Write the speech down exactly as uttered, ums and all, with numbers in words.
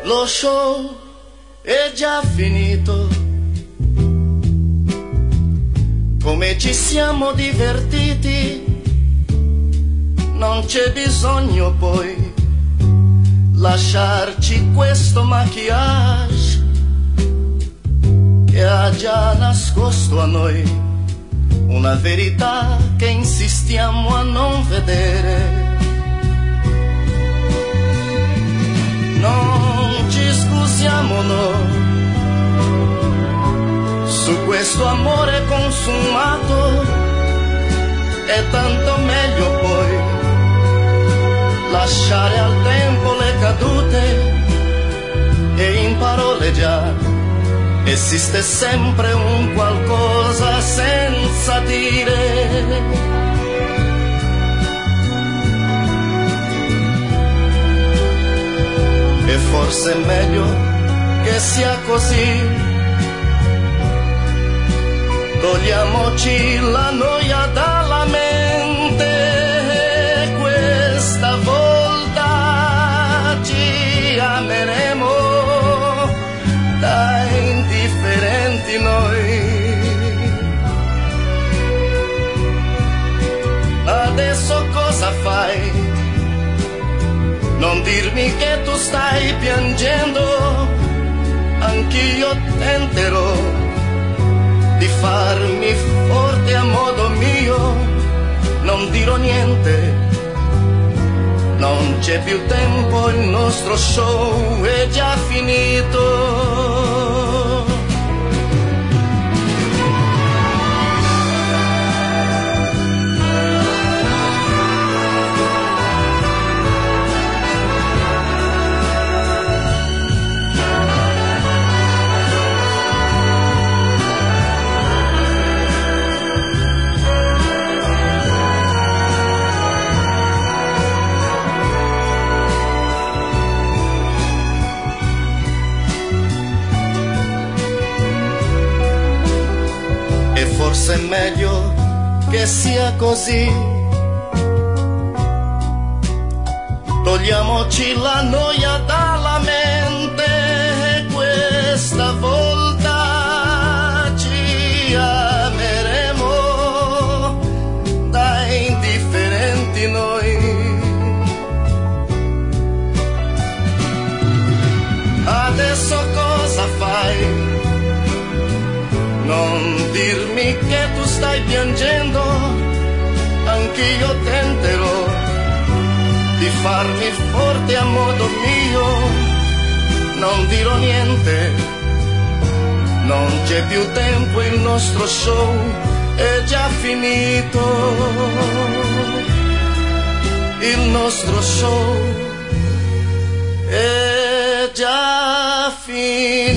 Lo show è già finito. Come ci siamo divertiti, non c'è bisogno poi lasciarci questo maquillage che ha già nascosto a noi una verità che insistiamo a non vedere. Non ci scusiamo no su questo amore consumato, è tanto meglio poi lasciare al tempo le cadute, e in parole già esiste sempre un qualcosa senza dire. E forse è meglio che sia così. Togliamoci la noia dalla mente, questa volta ci ameremo da indifferenti noi. Adesso cosa fai? Non dirmi che tu stai piangendo, anch'io tenterò di farmi forte a modo mio, non dirò niente, non c'è più tempo, il nostro show è già finito. Forse è meglio che sia così. Togliamoci la noia dalla mente, questa volta ci ameremo da indifferenti noi. Adesso cosa fai? Non dirmi che tu stai piangendo, anch'io tenterò di farmi forte a modo mio, non dirò niente, non c'è più tempo, il nostro show è già finito, il nostro show è già finito.